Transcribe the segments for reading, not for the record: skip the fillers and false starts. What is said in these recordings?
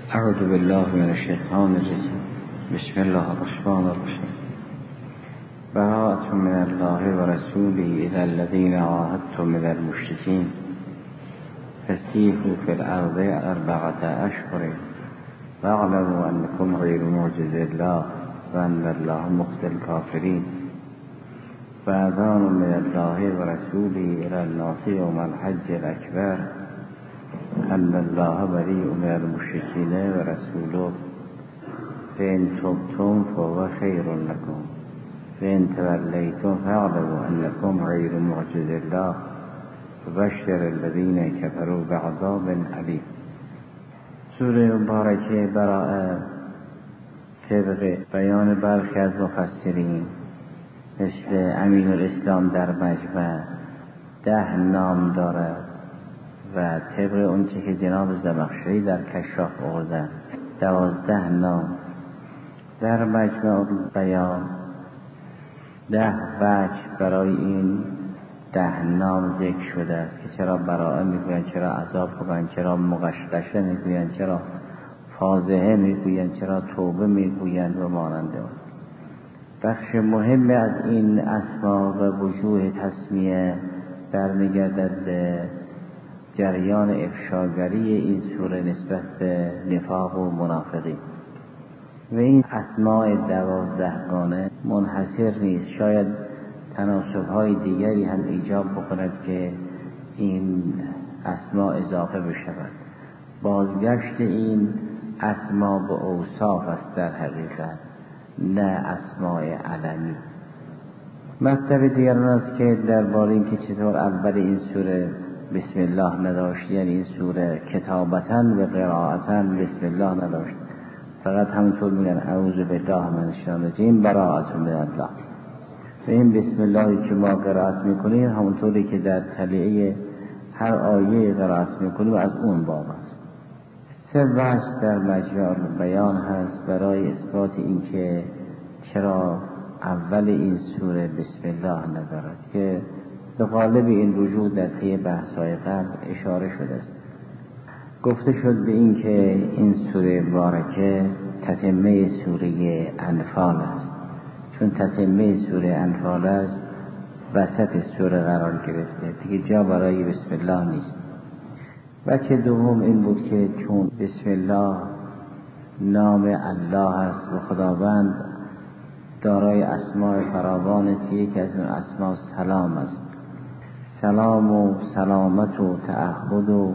اعوذ بالله من الشیطان الرجیم. بسم الله الرحمن الرحیم. براءة من الله و رسوله الی الذین عاهدتم من المشرکین فسیحوا فی الارض 4 اشهر واعلموا انکم غیر معجز الله و ان الله مخزی الکافرین و اذان من الله و رسوله الی الناس یوم الحج الاکبر ان الله بریء من المشرکین و رسوله فإن تبتم فهو خیر لكم فإن تولیتم فاعلموا انکم غیر معجز الله وبشر الذین کفروا بعذاب علیم. سوره مبارکه براءه طبق بیان برخی از مفسرین مثل امین الاسلام در مجمع 10 نام دارد و طبق اون چه که جناب زمخشری در کشاف آوردن 12 نام. در مجمع بیان 10 وجه برای این 10 نام ذکر شده است که چرا براءه میگویند، چرا عذاب میگویند، چرا مغشطشه میگویند، چرا فاضحه میگویند، چرا توبه میگویند و مانند آن. بخش مهم از این اسما و وجوه تسمیه برمیگردد به جریان افشاگری این سوره نسبت به نفاق و منافقین و این اسماء 12گانه منحصر نیست، شاید تناسب‌های دیگری هم ایجاب بکند که این اسما اضافه بشود. بازگشت این اسما به اوصاف است در حقیقت، نه اسماء علمی. مطلب دیگر است که درباره این که چطور اول این سوره بسم الله نداشت، یعنی این سوره کتابتاً و قراءتاً بسم الله نداشت، فقط همونطور میگن اعوذ بالله من الشیطان الرجیم براءة من الله. و این بسم الله که ما قرائت میکنیم همونطوری که در تلیعه هر آیه قرائت میکنیم از اون باب است. 3 وجه در مجمع بیان هست برای اثبات این که چرا اول این سوره بسم الله ندارد که به غالب این وجود در طی بحث‌های قبل اشاره شده است. گفته شد به این که این سوره مبارکه تتمه سوره انفال است، چون تتمه سوره انفال است وسط سوره قرار گرفته، دیگه جا برای بسم الله نیست. وجه دوم این بود که چون بسم الله نام الله است و خداوند دارای اسماء فراوان است، یکی از اون اسماء سلام است. سلام و سلامت و تعهد و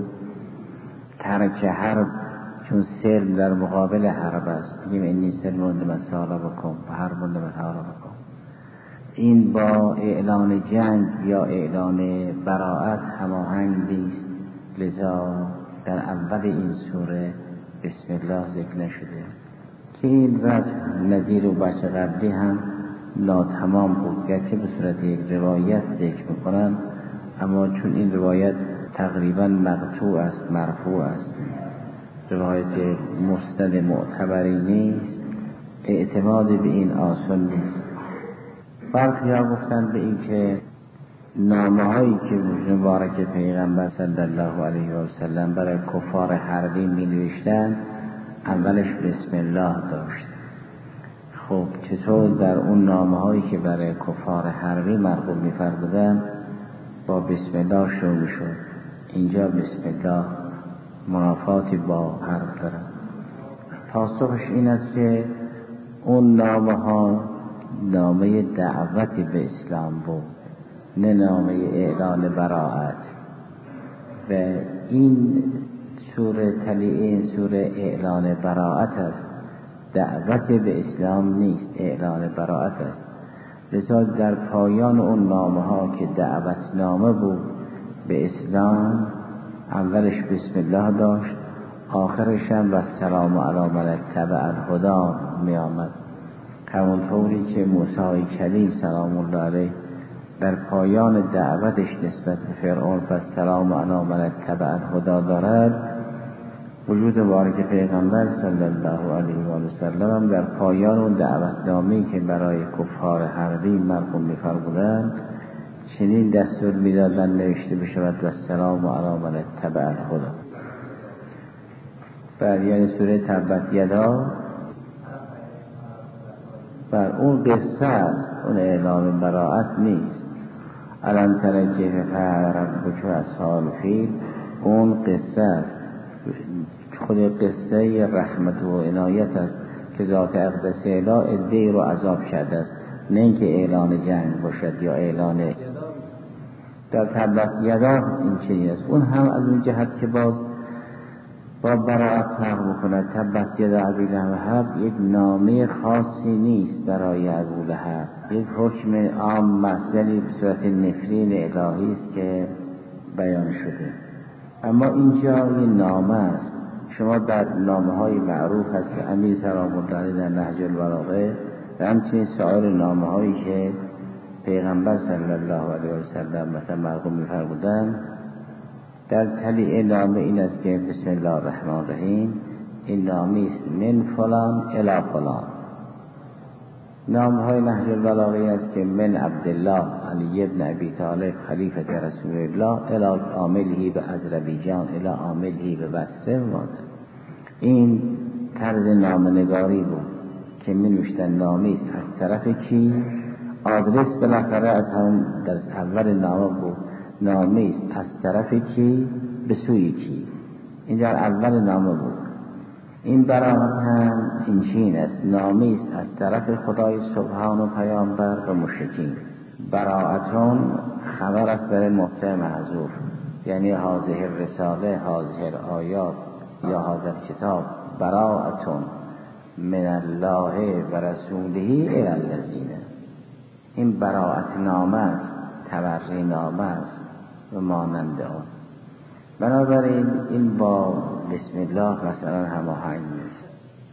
ترک حرب، چون سلم در مقابل حرب است، بگیم اینی سلم و نمسالا بکن و حرب و نمسالا بکن. این با اعلان جنگ یا اعلان براءت هماهنگ نیست، لذا در اول این سوره بسم الله ذکر نشده که این وجه نظیر و بحث قبلی هم ناتمام بود، گرچه به صورت یک روایت ذکر میکنن، اما چون این روایت تقریبا مقطوع است، مرفوع است، روایت مسند معتبری نیست، اعتماد به این آسان نیست. برخی ها گفتن به این که نامه هایی که مبارک پیغمبر صلی الله علیه و سلم برای کفار حربی می نوشتن اولش بسم الله داشت. خب چطور در اون نامه هایی که برای کفار حربی مرغوب می فرمودن با بسم الله شروع می شد؟ اینجا بسم الله منافاتی با حرب دارد. پاسخش این است که اون نامه ها نامه دعوت به اسلام بود، نه نامه اعلان براءت. و این سوره تلیعه این سوره اعلان براءت است، دعوت به اسلام نیست، اعلان براءت است. لذا در پایان اون نامه ها که دعوت نامه بود به اسلام اولش بسم الله داشت، آخرش هم و سلام علی من اتبع الهدی می آمد، همونطوری که موسی کلیم سلام الله علیه در پایان دعوتش نسبت به فرعون و سلام علی من اتبع الهدی دارد. وجود مبارک پیغمبر صلی الله علیه و سلم در پایان اون دعوتنامه‌ای که برای کفار حربی مرقوم می‌فرمودند چنین دستور می‌دادند نوشته بشود و سلام علی من اتبع الهدی. یعنی سوره تبت یدا بر اون قصه است، اون اعلام براءت نیست. الان تر کیف فعل ربک باصحاب الفیل اون قصه است، خود قصه رحمت و عنایت است که ذات اقدس اله عده‌ای رو عذاب کرده است، نه اینکه اعلان جنگ باشد یا اعلان. در تبت یدا این چنین است. اون هم از اون جهت که باز با براءت فرق می‌کند. تبت یدا ابی لهب یک نامه خاصی نیست برای ابو لهب، یک حکم عام محضری به صورت نفرین الهی است که بیان شده. اما اینجا یه نامه است. شما در نامه‌های معروف هست که امیر سلام الله علیه در نهج البلاغه و همچنین سایر نامه‌هایی که پیغمبر صلی الله علیه و سلم مثلا مرقوم می‌فرمودند، در تلیع نامه این است که بسم الله الرحمن الرحیم، این نامه است من فلان الی فلان. نامهای نهج البلاغه است که من عبدالله علی ابن ابی طالب خلیفه رسول الله الی عامله به اذربیجان الی عامله به بصره ماده. این طرز نامه‌نگاری بود که می نوشتن نامه است از طرف کی، آدرس بالاخره از هم در اول نامه بود، نامه است از طرف کی به سوی کی. این در اول نامه بود. این براءت هم این چین است، نامه است از طرف خدای سبحان و پیامبر و مشرکین. براءتون خبر است برای مبتدا محذوف، یعنی هذه الرساله، هذه الآیات یا هذا الکتاب براءتون من الله و رسوله الی الذین. این براءت نامه است، تبری نامه است و مانند آن. بنابراین این با بسم الله مثلا هماهنگ نیست.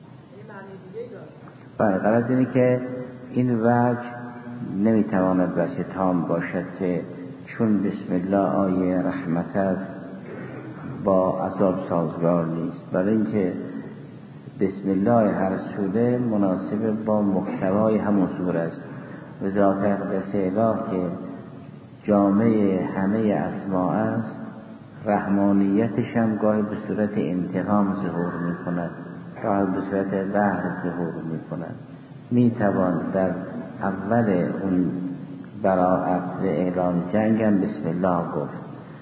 غرض اینه که این وجه نمیتواند وجه تام باشد که چون بسم الله آیه رحمت است با عذاب سازگار نیست، برای اینکه بسم الله هر سوره مناسب با محتوای همون سوره است و ذات اقدس اله که جامعه همه اسماء است، رحمانیتش هم گاهی به صورت انتقام ظهور می کند، گاهی به صورت قهر ظهور می کند. می توان در اول اون براءت و اعلان جنگ هم بسم الله گفت،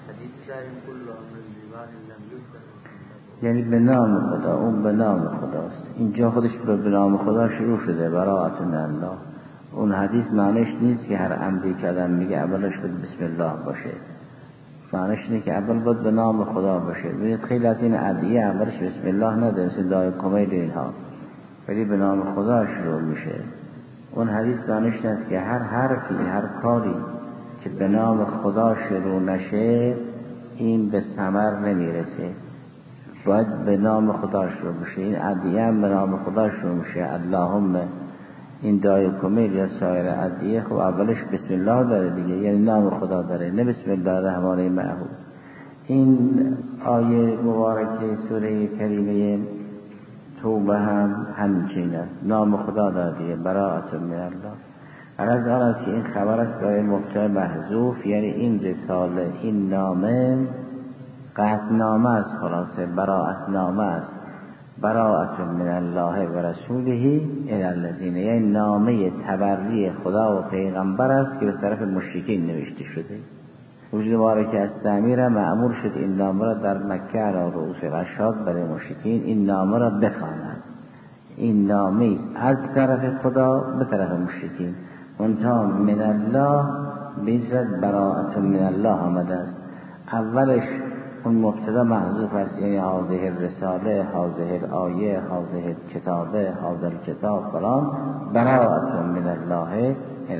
یعنی به نام خدا، اون به نام خداست. اینجا خودش به نام خدا شروع شده، براءت من الله. اون حدیث معنیش نیست که هر امری که آدم میگه اولش باید بسم الله باشه، معنیش اینه که اول باید به نام خدا باشه. ببینید خیلی از این ادعیه اولش بسم الله نداره، مثل دعای کمیل اینها، ولی به نام خدا شروع میشه. اون حدیث معنیش نیست که هر حرفی، هر کاری که به نام خدا شروع نشه این به ثمر نمیرسه، باید به نام خدا شروع بشه. این ادعیه هم به نام خدا شروع میشه، اللهم. این دعای کمیل یا سایر ادعیه خب اولش بسم الله داره دیگه، یعنی نام خدا داره، نه بسم الله الرحمن الرحیم. این آیه مبارکه سوره کریمه توبه هم همچین است، نام خدا داره دیگه، براءت من الله. عرض آن است که این خبر است برای مبتدا محذوف، یعنی این رساله، این نامه قطع نامه است، خلاصه براءت نامه است. براءت من الله و رسوله الی الذین، یعنی نامه تبری خدا و پیغمبر است که به طرف مشرکین نوشته شده. وجود مبارک استعمیر مأمور شد این نامه را در مکه علی رؤوس الاشهاد برای مشرکین این نامه را بخواند. این نامه است از طرف خدا به طرف مشرکین، منتها من الله بیزد براءت من الله آمده است. اولش اون مبتدا محذوف است، یعنی هذه الرساله، هذه الآیه، هذه الکتابه، هذا الکتاب فلان، براءت من الله الی.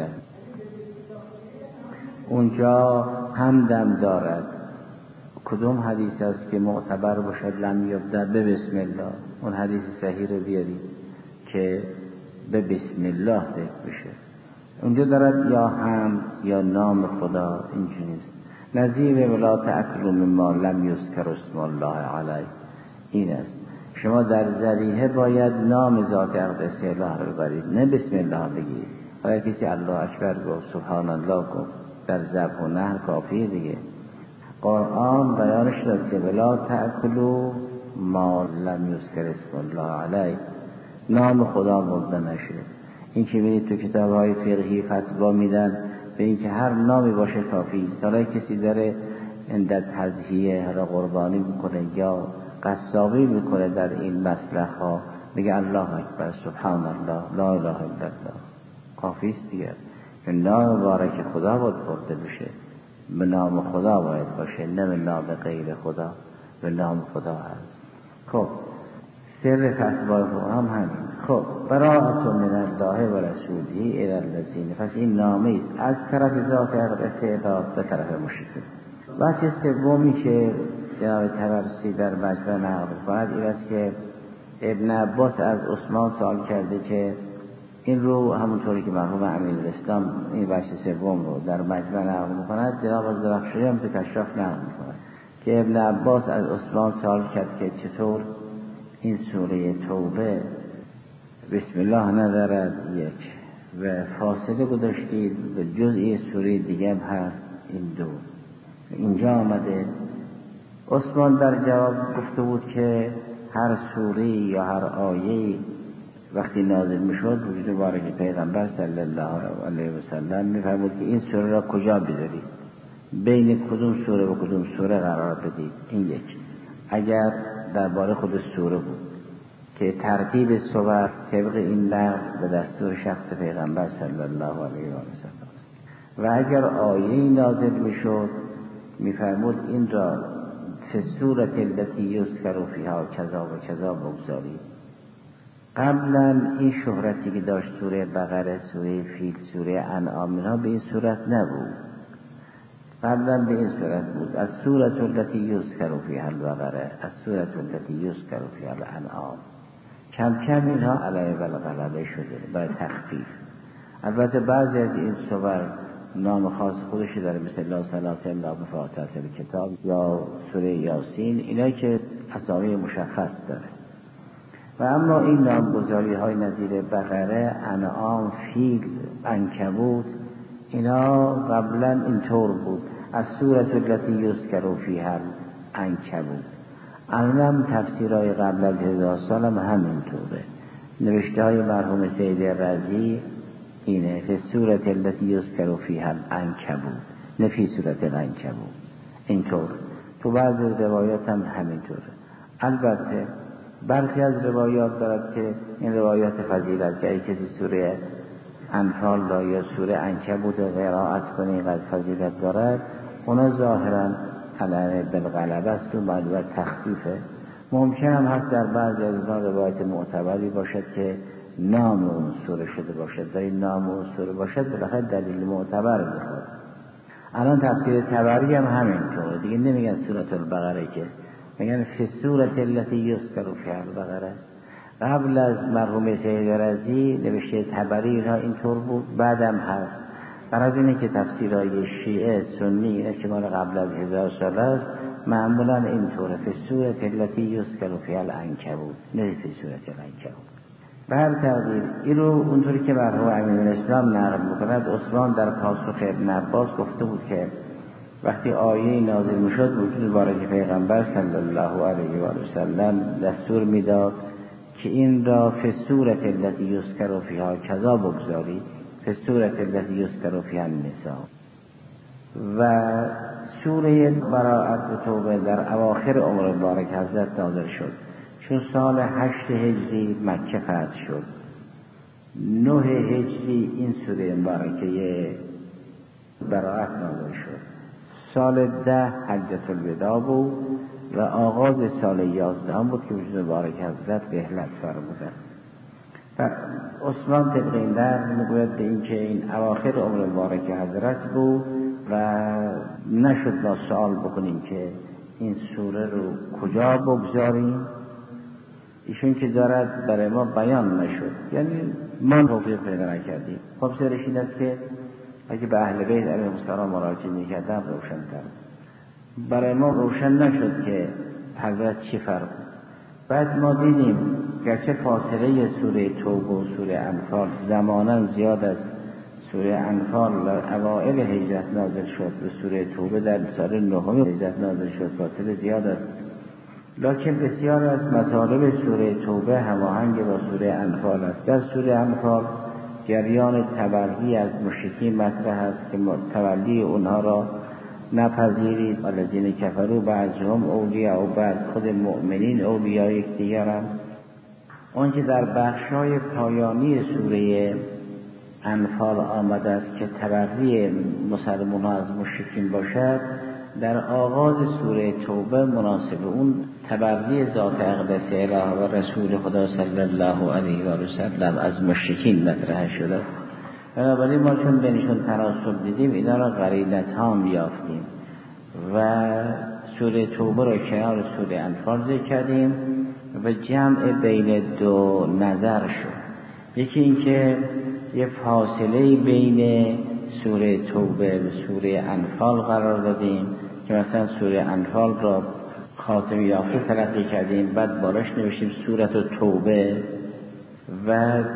اونجا همدم دارد. کدوم حدیث است که معتبر باشد لم یبدأ به بسم الله؟ اون حدیث صحیح رو بیارید که به بسم الله ذکر بشه. اونجا دارد یا هم یا نام خدا، اینجوری نیست. نظیر ولا تأکلوا مما لم یذکر اسم الله علیه این است. شما در ذریحه باید نام ذات اقدس اله رو ببرید، نه بسم الله بگید. حالا کسی الله اکبر گفت، سبحان الله گفت، در ذبح و نحر کافیه دیگه. قرآن بیانش داد که ولا تأکلوا ما لم یذکر اسم الله علیه، نام خدا برده نشده. این که بینید تو کتاب‌های فقهی فتوا میدن به این که هر نامی باشه کافی. حالا کسی داره اندت تضحیه را قربانی میکنه یا قصابی میکنه در این مسلخ ها، میگه الله اکبر سبحان الله لا اله الا الله، کافی است دیگه. نام مبارک خدا باید برده بشه، به نام خدا باید باشه، نه به نام غیر خدا، به نام خدا هست. خب سر فتوا هم همین. خب براءت من الله و رسوله الی الذین، پس این نامه است از طرف ذات استعداد به طرف مشرکین. بحث سومی که جناب طبرسی در مجمع نقل کند این است که ابن عباس از عثمان سوال کرده که این رو همونطوری که مرحوم امیرالاسلام این بحث سوم رو در مجمع نقل می‌کند، جناب از درخشانی هم تو کشاف نقل می‌کند که ابن عباس از عثمان سوال کرد که چطور این سوره توبه بسم الله ندارد یک و فاصله گذاشتید به جزئی سوره دیگه هم هست این دو. اینجا آمده عثمان در جواب گفته بود که هر سوره یا هر آیه وقتی نازل میشد وجود مبارک پیغمبر صلی الله علیه و سلم میفرمود که این سوره را کجا بذارید، بین کدوم سوره و کدوم سوره قرار بدید. این یک. اگر درباره خود سوره بود که ترتیب سور طبق این نقل به دستور شخص پیغمبر صلی الله علیه و سلم و اگر آیه نازل میشد میفرمود این را فی السورة التي یذکر فیها کذا و کذا بگذارید. قبلا این شهرتی که داشت سوره بقره، سوره فیل، سوره انعام اینها به این صورت نبود، قبلا به این صورت بود از سورة التي یذکر فیها البقره، از سورة التي یذکر فیها الانعام. کم کم اینها علیه بالغلبه شده برای تخفیف. البته بعضی از این سور نام خاص خودشی داره، مثل لا صلاة الا بفاتحة الکتاب یا سوره یاسین، اینا که اسامی مشخص داره. و اما این نامگذاری های نظیر بقره، انعام، فیل، عنکبوت اینا قبلا اینطور بود از سورة التي یذکر فیها العنکبوت. الان تفسیرهای قبل از 1000 سال هم همینطوره. نوشته های مرحوم سید رضی اینه فی سورة التي یذکر فیها العنکبوت، نه فی سورة العنکبوت. اینطور تو بعضی روایات هم همینطوره. البته برخی از روایات دارد که این روایات فضیلت که ای کسی سوره انفال را یا سوره عنکبوت قرائت کنه اینقدر فضیلت دارد، اونا ظاهرا علیه بالغلبه است و معلومت تخفیفه. ممکن هم هست در بعضی از اون روایت معتبری باشد که نام اون سوره شده باشد، در این نام اون سوره باشد بالاخره دلیل معتبر میخواد. الان تفسیر تبری هم همینطوره دیگه، نمیگن سورة البقره که میگن فی سورة التي یذکر فیها البقره. قبل از مرحوم سید رضی نوشته تبری ها اینطور بود، بعدم هست. برای اینه که تفسیرهای شیعه سنی اینا که مال قبل از 1000 سال است معمولا اینطوره فی سورة التي یذکر فیها العنکبوت، نه فی سورة العنکبوت. به هر تقدیر این رو اونطوری که مرحوم امیرالاسلام نقل میکند، عثمان در پاسخ ابن عباس گفته بود که وقتی آیه نازل میشد وجود مبارک پیغمبر صلی الله علیه و سلم دستور میداد که این را فی سورة التي یذکر فیها کذا بگذاری، فی سورة التي یذکر فیها النساء. و سوره براءت و توبه در اواخر عمر مبارک حضرت نازل شد، چون سال 8 هجری مکه فتح شد، 9 هجری این سوره مبارکه براءت نازل شد، سال 10 حجة الوداع بود و آغاز سال 11 هم بود که وجود مبارک حضرت رحلت فرمودند. و عثمان طبق این در میگوید به این که این اواخر عمر مبارک حضرت بود و نشد ما سوال بکنیم که این سوره رو کجا بگذاریم، ایشون که دارد برای ما بیان نشد، یعنی ما توفیق پیدا نکردیم. خب سرش این است که اگه به اهل بیت علیهم السلام مراجعه می‌کردم روشن‌تر، برای ما روشن نشد که حضرت چی فرمود. بعد ما دیدیم گرچه فاصله سوره توبه و سوره انفال زمانا زیاد است، سوره انفال اوائل هجرت نازل شد و سوره توبه در سال 9 هجرت نازل شد، فاصله زیاد است. لکن بسیار از مطالب سوره توبه هماهنگ با سوره انفال است. در سوره انفال جریان تبری از مشرکین مطرح است که تولی اونها را نپذیرید. الذین کفروا بعضهم اولیاء و بعض خود مؤمنین اولیاء یکدیگرند. آنچه در بخشای پایانی سوره انفال آمده است که تبری مسلمان‌ها از مشرکین باشد، در آغاز سوره توبه مناسب اون تبری ذات اقدس الهی و رسول خدا صلی الله علیه و سلم از مشرکین مطرح شده. بنابراین ما چون بینشون تناسب دیدیم اینا را قرینت ها یافتیم و سوره توبه را کنار سوره انفال ذکر کردیم و جمع بین دو نظر شد. یکی اینکه یه فاصله بین سوره توبه و سوره انفال قرار دادیم که مثلا سوره انفال را خاتمه یافته تلقی کردیم، بعد بالاش نوشتیم سوره توبه و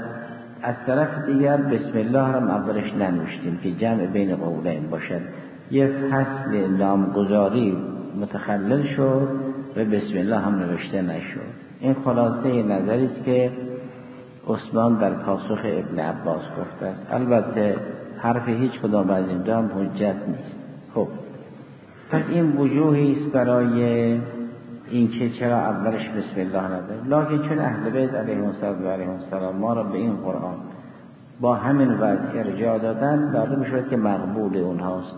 از طرف دیگر بسم الله را اولش ننوشتیم که جمع بین قولین باشد. یه فصل نامگذاری متخلل شد و بسم الله هم نوشته نشد. این خلاصه نظری است که عثمان در پاسخ ابن عباس گفته است. البته حرف هیچ کدام از این دو هم حجت نیست. خب پس این وجوهی است برای اینکه چرا اولش بسم الله نده. لکن چون اهل بیت علیهم السلام ما را به این قرآن با همین وضع ارجاع دادن، معلوم شد که مقبول اونهاست.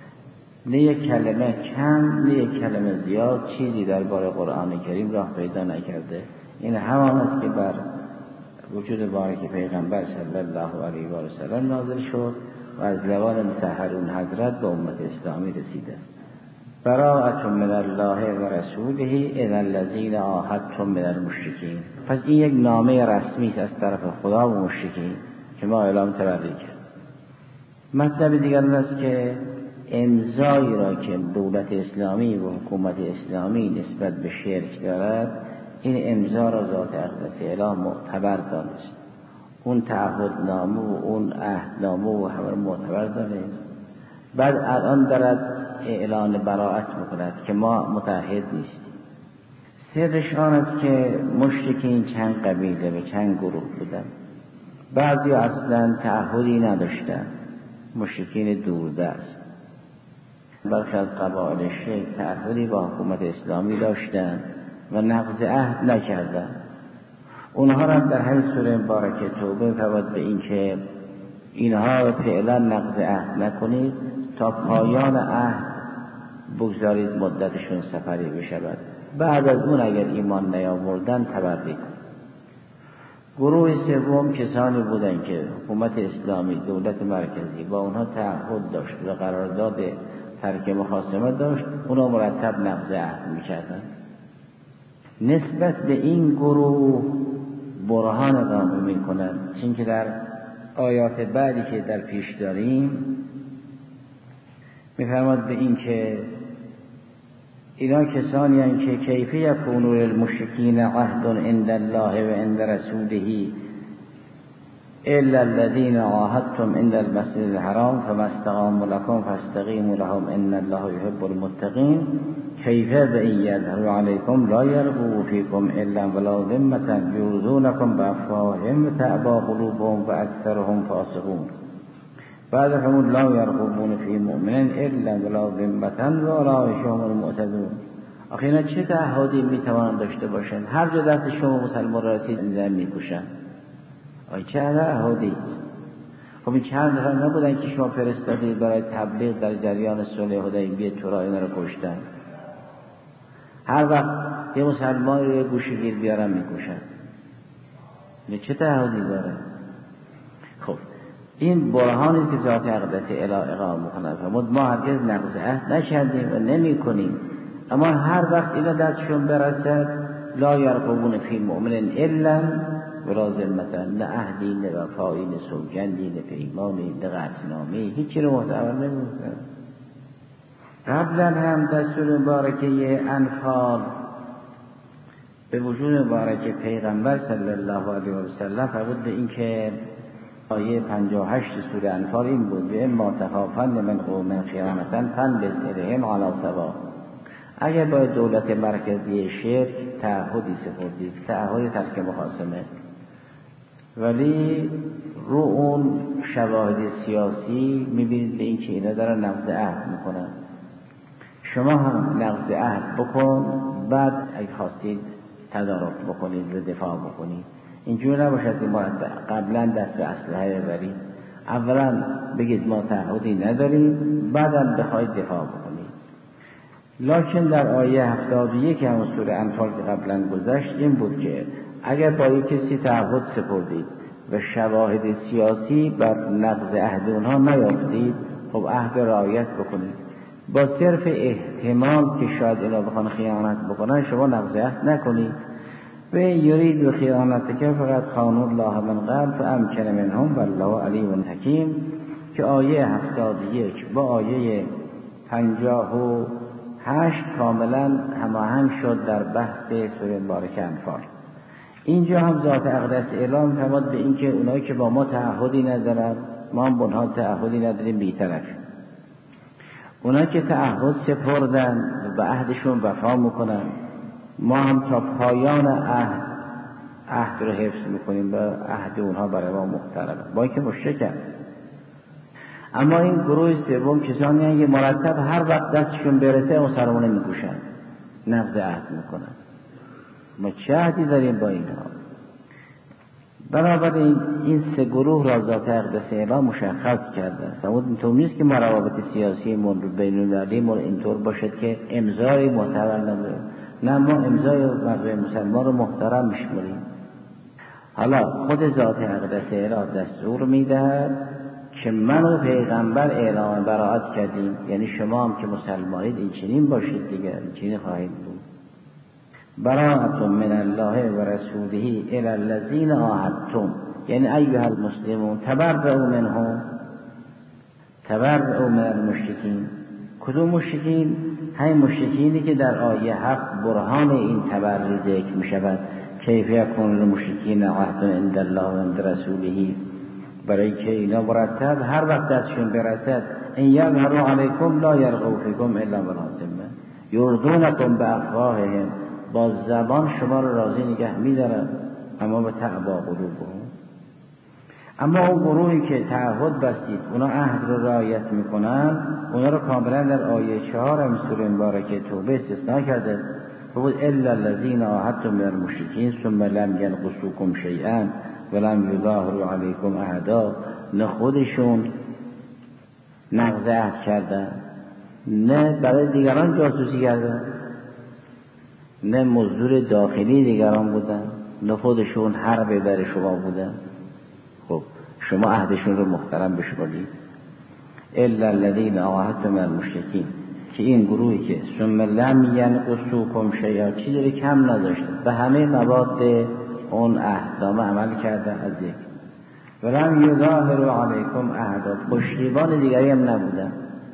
نه یک کلمه کم نه یک کلمه زیاد چیزی درباره قرآن کریم راه پیدا نکرده. این همان است که بر وجود بارک پیغمبر صلی الله علیه و سلم نازل شد و از لبان مطهرون حضرت به امت اسلامی رسیده است. براءة من الله و رسوله الی الذین عاهدتم من المشرکین. پس این یک نامه رسمی است از طرف خدا و مشرکین که ما اعلام تبری کرد. مطلب دیگر است که امضایی را که دولت اسلامی و حکومت اسلامی نسبت به شرک دارد، این امضا را ذات اقدس الهی معتبر دانست. اون تعهدنامه و اون عهدنامه و همه معتبر دانست. بعد الان دارد اعلان براءت میکند که ما متعهد نیستیم. سرش آن است که مشرکین چند قبیله و چند گروه بودن. بعضی اصلا تعهدی نداشتن، مشرکین دوردست. برخی از قبایل شرک تعهدی با حکومت اسلامی داشتن و نقض عهد نکردن. اونها را در همین سوره مبارکه توبه فرمود به این که اینها فعلا نقض عهد نکنید تا پایان عهد بگذارید مدتشون سفری بشود. بعد از اون اگر ایمان نیاوردن تبری کنید. گروه سوم کسانی بودند که حکومت اسلامی دولت مرکزی با اونها تعهد داشت و قرارداد ترک مخاصمت داشت، اونها مرتب نقض عهد میکردن. نسبت به این گروه برهان اقامه میکنند، چون که در آیات بعدی که در پیش داریم میفرماد به این که اینا کسانی هستند که کیف یکون للمشرکین عهد عند الله و عند رسوله الا الذين عاهدتم عند المسجد الحرام فما استقاموا لكم فاستقيموا لهم ان الله يحب المتقين کیف بإن يظهروا عليكم لا يرقبوا فيكم الا ولا ذمة يرضونكم بأفواههم تأبى قلوبهم فأكثرهم فاسقون. بعد فرمود لا يرقبون في مؤمن الا ولا ذمة واولئک هم المعتدون. آخه اینا چه تعهدی میتوانند داشته باشند؟ هر جا دست شما مسلمان را رسید زن میکشند. آی چه تعهدی؟ خب این چند نفر نبودن که شما فرستادید برای تبلیغ در جریان صلح حدیبیه تو را اینا را کشتن؟ هر وقت یه مسلمان رو یه گوشه گیر بیارن میکشن. این چه تعهدی داره؟ خب این برهانی که ذات اقدس الهی اقامه می‌کند. فرمود ما هرگز نقض عهد نکردیم و نمی‌کنیم، اما هر وقت اینا دستشون برسد لا یرقبون فی مؤمن الا ولا ذمة، نه عهدی نه وفایی نه سوگندی نه پیمانی نه قطعنامه‌ای، هیچی رو معتبر نمی‌کنند. قبلا هم در سوره مبارکه انفال به وجود مبارک پیغمبر صلی الله علیه و سلم فرمود به این که آیه 58 سوره انفال این بود: اما تخافن من قوم خیانة فانبذ الیهم علی سواء. اگر با دولت مرکزی شرک تعهدی سپردید، تعهد ترک مخاصمه، ولی رو اون شواهد سیاسی میبینید به این که اینا دارن نقض عهد میکنن، شما هم نقض عهد بکن، بعد اگه خواستید تدارک بکنید و دفاع بکنید. اینجور نباشد که ما قبلا دست به اسلحه ببرید، اولا بگید ما تعهدی نداریم، بعدا بخواید دفاع بکنید. لکن در آیه 71 همون سوره انفال که قبلا گذشت این بود که اگر با یک کسی تعهد سپردید و شواهد سیاسی بر نقض عهد اونها نیافتید، خب عهد رعایت بکنید. با صرف احتمال که شاید اینا بخوان خیانت بکنن شما نقض عهد نکنید. و یرید و خیانت که فقط خانوا الله من قبل فامکن منهم والله علیم حکیم، که آیه 71 با آیه 58 کاملا هماهنگ شد در بحث سوره مبارکه انفال. اینجا هم ذات اقدس اعلام فرمود به اینکه اونایی که با ما تعهدی ندارن، ما هم با اونها تعهدی نداریم، بی‌طرف. اونایی که تعهد سپردن و به عهدشون وفا میکنن، ما هم تا پایان عهد رو حفظ میکنیم و عهد اونها برای ما محترمه، با اینکه مشرکن. اما این گروه سوم کسانی هستند که مرتب هر وقت دستشون برسه مسلمانه میکشن، نقض عهد میکنن. ما چه عهدی داریم با اینها؟ بنابراین این سه گروه را ذات اقدس اعلام مشخص کرده. سمود اینطور نیست که ما روابط سیاسی من رو بین المللی ما اینطور باشد که امضای معتبر نداره، نه، ما امضای مردم مسلمان رو محترم میشمریم. حالا خود ذات اقدس اعلام دستور میدهد که من و پیغمبر اعلام براءت کردیم، یعنی شما هم که مسلمانید این چنین باشید دیگه، این چنین خواهید بود. براءت من الله و رسوله الی الذین عاهدتم، یعنی ایها المسلمون تبرؤوا منهم، تبرؤوا من المشرکین. کدوم مشرکین؟ همین مشرکینی که در آیه 7 برهان این تبرؤ ذکر می شود. کیف یکون للمشرکین عهد عند الله و عند رسوله، برای که اینا مرتب هر وقت دستشون برسد این یظهروا علیکم لا یرقوا فیکم الا ولا ذمه یرضونکم بافواههم، با زبان شما رو راضی نگه می‌دارن اما به تعبا قلوبهم. اما اون گروهی که تعهد بستید اونا عهد رو رعایت میکنن، اونا رو کاملا در آیه 4 هم سوره مبارکه توبه استثناء کرده. بود الا الذین عاهدتم من المشرکین ثم لم ینقصوکم شیئا ولم یظاهروا علیکم احدا. نه خودشون نقض عهد کردن، نه برای دیگران جاسوسی کردن، نه مزدور داخلی دیگران بودن، نه خودشون حرب بر شما بودن. خب شما عهدشون رو محترم بشمارید. الا الذین عاهدتم من المشرکین، که این گروهی که ثم لم ینقصوکم شیئا، چیزی کم نداشته، به همه مواد اون عهدنامه عمل کرده از یک، ولم یظاهروا علیکم احدا، پشتیبان دیگری هم نبودن،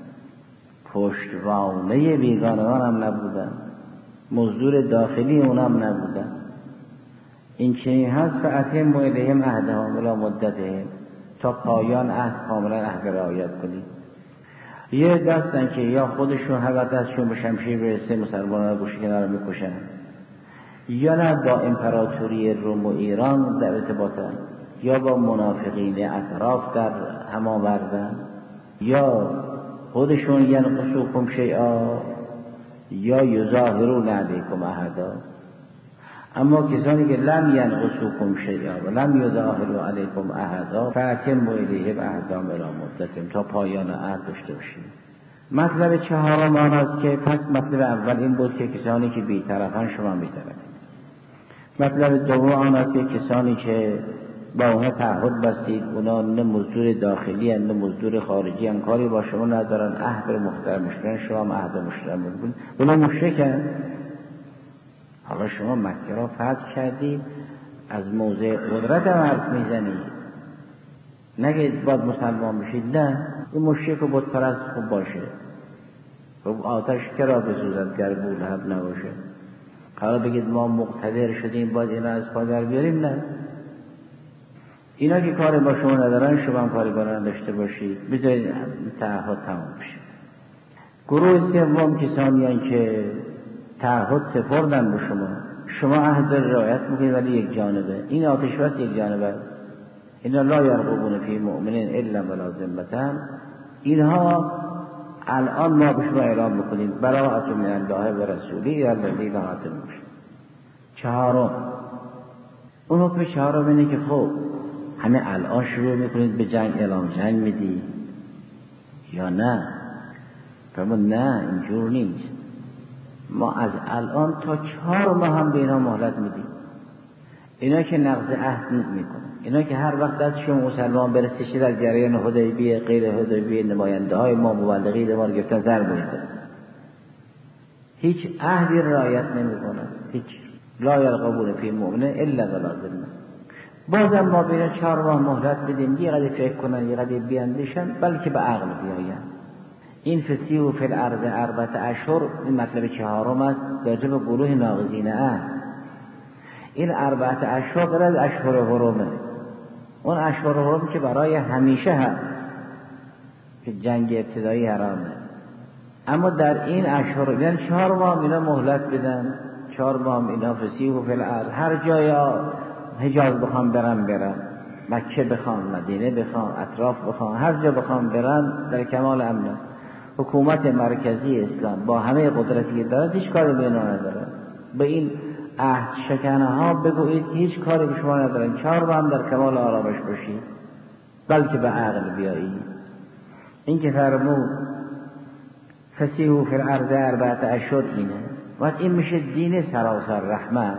پشتوانه بیگانگان هم نبودن، مزدور داخلی اونم نبودن. این چنین هست فاتموا الیهم عهدهم الی مدتهم، تا پایان عهد کاملا عهد رعایت کنید. یه دستن که یا خودشون هر دستشون به شمشیر برسه مسلمانان رو گوشه کنار میکشن، یا نه با امپراتوری روم و ایران در ارتباطن، یا با منافقین اطراف در هماوردن، یا خودشون ینقصوکم شیئا یا یظاهرون علیکم احدا. اما کسانی که لم ینقصوکم شیئا و لم یظاهروا علیکم احدا فاتموا الیهم عهدهم الی مدتهم، تا پایان عهد داشته باشید. مطلب چهارم آن است که پس مطلب اول این بود که کسانی که بی‌طرفن شما بی‌طرفید. مطلب دوم آن است که کسانی که با اونها تعهد بستید اونا نه مزدور داخلی نه مزدور خارجی ان، کاری با شما ندارن، عهد رو محترم میشن، شما هم عهد محترم میکنید، اونا مشرکن. حالا شما مکه را فتح کردید، از موضع قدرت هم حرف میزنید، نگید باید مسلمان بشید، نه، این مشرک و بت پرست خوب باشه. خب آتش کرا بسوزد گر بولهب نباشه. حالا بگید ما مقتدر شدیم باید اینا از پا در بیاریم، نه. اینا که کاری با شما ندارن شما هم کاری با نداشته باشید، بذارید تعهد تمام بشه. گروه سوم کسانی هستند که تعهد سپردن به شما عهد رعایت میکنید ولی یک جانبه. این آتش بس یک جانبه است. اینا لا یرقبون فی مؤمن الا ولا ذمة. اینها الان ما به شما اعلام میکنیم براءة من الله و رسوله الذی لا یطیعون. چهارم، اون حکم چهارم اینه که خب همه الان شروع میکنید به جنگ، اعلام جنگ میدی یا نه؟ فرمود نه اینجور نیست، ما از الان تا 4 ماه هم به اینا مهلت میدیم. اینا که نقض عهد میکنن، اینا که هر وقت دستشون مسلمان برسه در جریان حدیبیه غیر حدیبیه نماینده های ما مبلغین ما رو گرفتن زر بریدن، هیچ عهدی رعایت نمیکنن، هیچ لا یرقبون فی مؤمن الا ولا ذمة. بازم ما بین 4 ماه مهلت بدیم، یه قدر فکر کنن یه قدر بیاندیشن، بلکه به عقل بیاین. این فسیحوا فی الارض 4 اشهر، این مطلب چهارم است در جبه گروه ناقضین عهد. این 4 اشهر غیر از اشهر حرمه، اون اشهر حرم که برای همیشه هست که جنگ ابتدایی حرامه، اما در این اشهر یعنی 4 ماه اینا مهلت بدن، 4 ماه اینا فسیحوا فی الارض، هر جای حجاز بخوام برن، مکه بخوام، مدینه بخوام، اطراف بخوام، هر جا بخوام برن در کمال امن. حکومت مرکزی اسلام با همه قدرتی که داره هیچ کاری به اینا نداره. به این عهد شکنه ها بگویید هیچ کاری به شما ندارن، 4 ماه هم در کمال آرامش باشید، بلکه به عقل بیایید. این که فرمود فسیحوا فی الارض 4 اشهر اینه، وقت این میشه دین سراسر رحمت.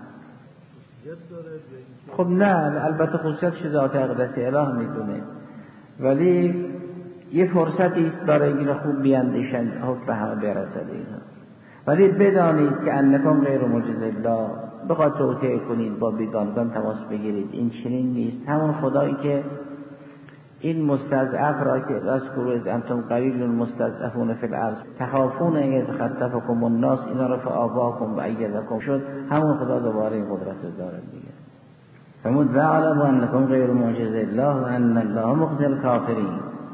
خب نه، البته خصوصیت ذات اقدس اله میدونه، ولی یه فرصتی است برای اینکه خوب بیاندیشن، حکم به همه برسد اینها. ولی بدانید که انکم غیر معجز الله، بخواد توطئه کنید با بیگانگان تماس بگیرید، این چنین نیست. همون خدایی که این مستضعف را که اذکروا انتم قلیل مستضعفون فی الارض تخافون ان یتخطفکم الناس اینا را فآواکم و ایدکم شد، همون خدا دوباره این قدرت داره دیگه. فرمود واعلموا انکم غیر معجز الله و ان الله مخزی الکافرین.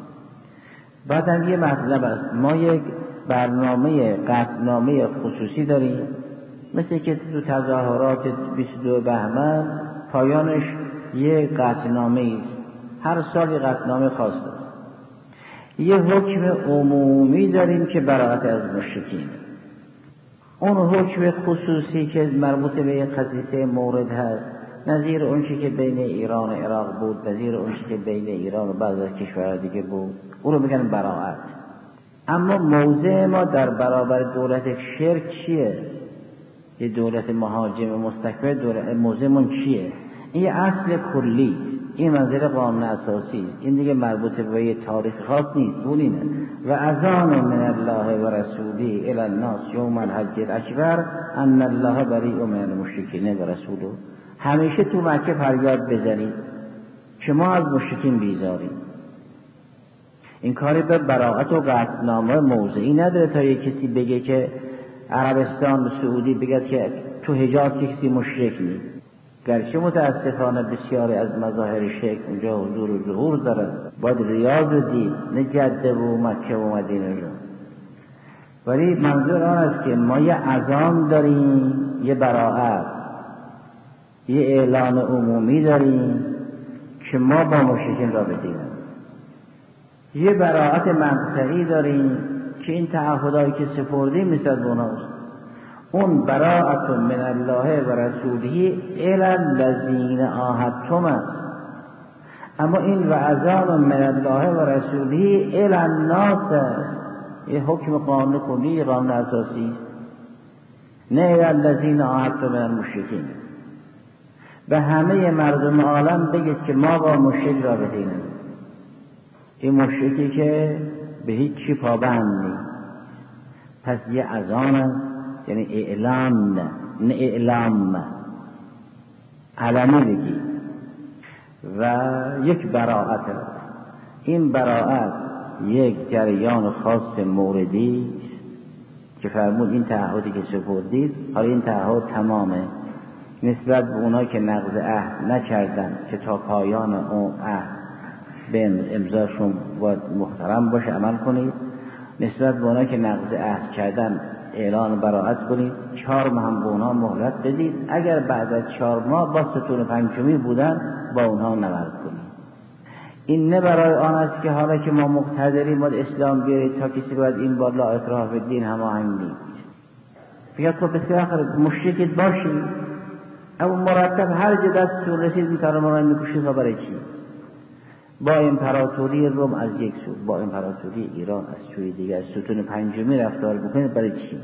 بعد هم یه مطلب است، ما یک برنامه قطعنامه خصوصی داریم، مثل که تو تظاهرات 22 بهمن پایانش یه قطعنامه است، هر سال یه قطعنامه خاص است. یه حکم عمومی داریم که براءت از مشرکین، اون حکم خصوصی که مربوط به یک خصیصه مورد هست، نظیر اونچه که بین ایران و عراق بود، نظیر اونچه که بین ایران و بعض از کشورهای دیگه بود، اون رو میگن براءت. اما موضع ما در برابر دولت شرک چیه؟ یه دولت مهاجم مستکبر، موضعمون چیه؟ این یه اصل کلی است، این منظر قانون اساسی است، این دیگه مربوط به یه تاریخ خاص نیست. اون اینه و اذان من الله و رسوله الی الناس یوم الحج الاکبر ان الله بریء من المشرکین و رسوله. همیشه تو مکه فریاد بزنید که ما از مشرکین بیزاریم. این کاری به براءت و قطعنامه موضعی نداره تا یک کسی بگه که عربستان و سعودی بگه که تو حجاز کسی مشرک نیست، گرچه متاسفانه بسیاری از مظاهر شرک اونجا حضور و ظهور داره، باید ریاض رو دید نه جده و مکه و مدینه رو. ولی منظور آن است که ما یه اذان داریم، یه براءت، یه اعلان عمومی داریم که ما با مشرکین را بدیم، یه براءت مقطعی داریم که این تعهدایی که سپردیم مثل اوناست. اون براءت من الله و رسوله الی الذین عاهدتم است. اما این و اذان من الله و رسوله الی الناس است، یه حکم قانون کلی، قانون اساسی، نه الی الذین عاهدتم من المشرکین. به همه مردم عالم بگید که ما با مشرک را بدیم. این مشرکی که به هیچ چی پابند نیست، پس یه اذان است، یعنی اعلام، نه اعلام علمی بگی، و یک براءت. این براءت یک جریان خاص موردی که فرمود این تعهدی که سپردید، حالا این تعهد تمامه نسبت به اونایی که نقض عهد نکردن که تا پایان اون عهد به امضاشون باید محترم باشه، عمل کنید. نسبت به اونایی که نقض عهد کردن اعلان براءت کنید، 4 ماه هم به اونها مهلت بدید، اگر بعد از 4 ماه با ستون پنجمی بودن با اونها نبرد کنید. این نه برای آن است که حالا که ما مقتدریم باید اسلام بیارید تا کسی باید این بار لا اکراه فی الدین هماهنگ نیست. فکر تو بسیار آخر مشرکت باشی اما مرتب هر جا دستتون رسید این کارا رو میکشید تا برای چی؟ با امپراتوری روم از یک سو، با امپراتوری ایران از سوی دیگر، از ستون پنجمی رفتار بکنید برای چی؟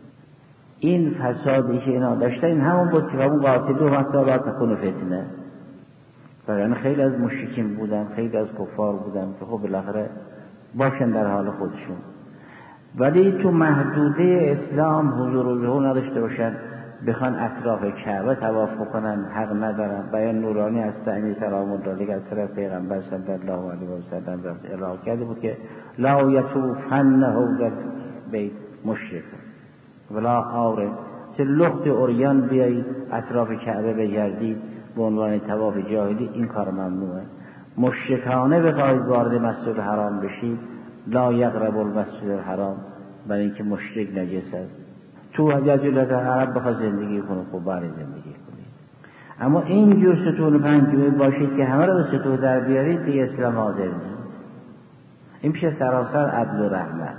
این فسادی که اینا داشتن این همون بود که همون قاتلو حتی لا تکون فتنه. برای خیلی از مشرکین بودن، خیلی از کفار بودن که خب بالاخره باشن در حال خودشون، ولی تو محدوده اسلام حضور و ظهور نداشته باشن، بخوان اطراف کعبه طواف بکنن حق ندارن. بیان نورانی از امیر سلام الله علیه از طرف پیغمبر صلی الله علیه و سلم ارائه کرده بود که لا یطوفن حول بیت مشرک ولا عارض، چه لخت عریان بیایید اطراف کعبه بگردید به عنوان طواف جاهلی، این کار ممنوعه. مشرکانه بخواهید وارد مسجد حرام بشید، لا یقرب المسجد الحرام، برای اینکه مشرک نجس است. تو جزیره عرب بخواد زندگی کنه خب بله زندگی کنید، اما اینجور ستون پنجمی باشید که همه رو به ستون در بیارید دیگه اسلام حاضر نیست. این پیش سراسر عدل و رحمت.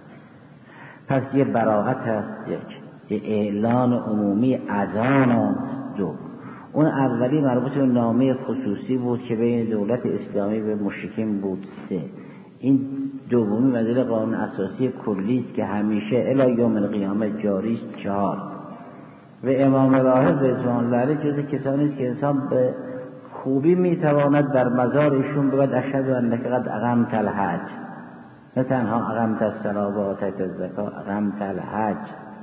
پس یه براءت هست، یه اعلان عمومی اذان. دو، اون اولی مربوط به نامه خصوصی بود که بین دولت اسلامی و مشرکین بود. 3، این دومی وزیر قانون اساسی کلی است که همیشه الی یوم القیامه جاری است. 4، و امام راهب رضوان الله علیه جز کسانی است که انسان به خوبی میتواند در مزارشون بگوید اشهد انک قد اقمت الحج، نه تنها اقمت الصلاة و آتیت الزکات، اقمت الحج.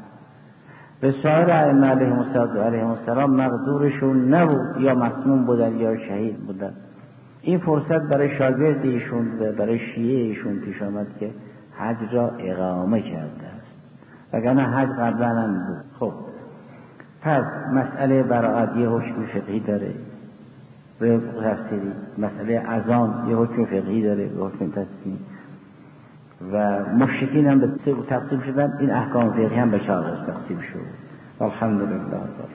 به سایر ائمه علیهم السلام مقدورشون نبود، یا مسموم بودن یا شهید بودن. این فرصت برای شاگرد ایشون و برای شیعه ایشون پیش آمد که حج را اقامه کرده است، وگرنه حج قبلا هم بود. خب پس مسئله براءت یه حکم فقهی داره به تفسیری، مسئله اذان یه حکم فقهی داره به حکم تفسیری، و مشرکین هم به 3 تقسیم شدن. این احکام فقهی هم به 4 تقسیم شد. الحمدلله.